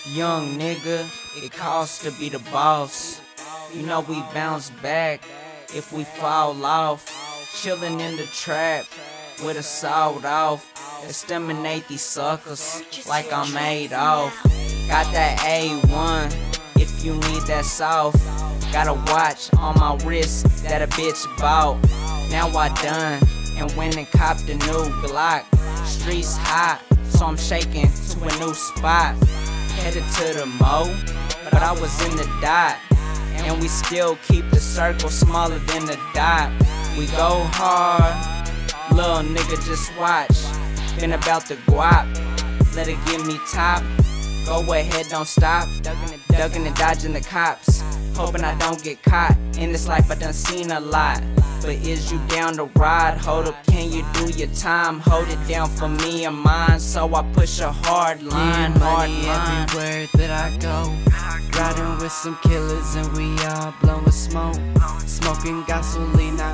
Young nigga, it costs to be the boss. You know we bounce back if we fall off. Chillin' in the trap with a sawed off. Exterminate these suckers like I'm made off. Got that A1 if you need that soft. Got a watch on my wrist that a bitch bought. Now I done and went and copped a new Glock. Streets hot, so I'm shaking to a new spot. Headed to the mo, but I was in the dot. And we still keep the circle smaller than the dot. We go hard, little nigga just watch. Been about the guap, let it give me top. Go ahead, don't stop. Ducking and dodging the cops. Hoping I don't get caught. In this life I done seen a lot. But is you down to ride? Hold up, can you do your time? Hold it down for me and mine. So I push a hard line, hard money line. everywhere that I go. Riding with some killers and we all blowing smoke. Smoking gasolina,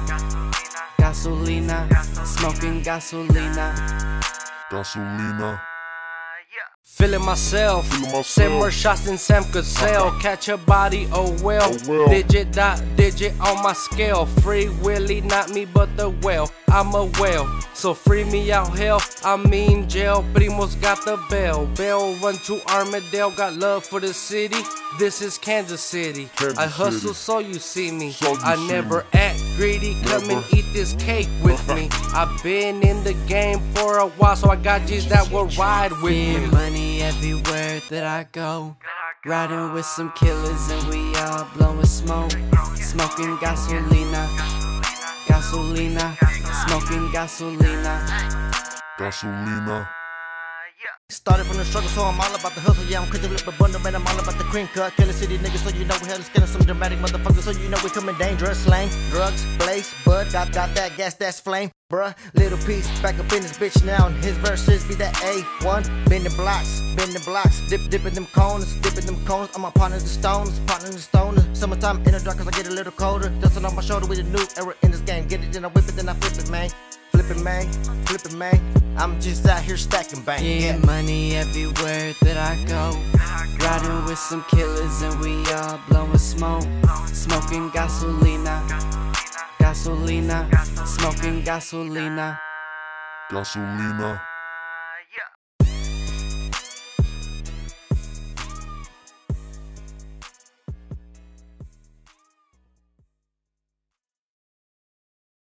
gasolina. Smoking gasolina, gasolina. Feeling myself, send more shots than Sam could sell. Catch a body, oh well. Digit dot digit on my scale. Free Willy, not me but the whale. I'm a whale, so free me out hell. I mean jail, Primo's got the bell. Bell run to Armadale, got love for the city. This is Kansas City. I hustle so you see me. I never act greedy, come and eat this cake with me. I've been in the game for a while, so I got G's that will ride with me. money everywhere that I go. Riding with some killers and we all blowing smoke. Smoking gasolina, gasolina. Smoking gasolina, gasolina. Started from the struggle, so I'm all about the hustle. Yeah, I'm quick to flip a bundle, man, I'm all about the cream cut. Killer city niggas, so you know we hella scared of some dramatic motherfuckers. So you know we coming dangerous. Slang, drugs, blaze, bud, got that gas, that's flame. Bruh, little piece, back up in this bitch now. And his verses be that A1. Bend the blocks, dipping them corners. I'm a partner the stoners. Summertime in the dark, cause I get a little colder. Dustin on my shoulder with a new era in this game. Get it, then I whip it, then I flip it, man. Flip it, man. I'm just out here stacking bank. Yeah, money everywhere that I go. Riding with some killers and we all blowing smoke. Smoking gasolina, gasolina. Smoking gasolina, Gasolina.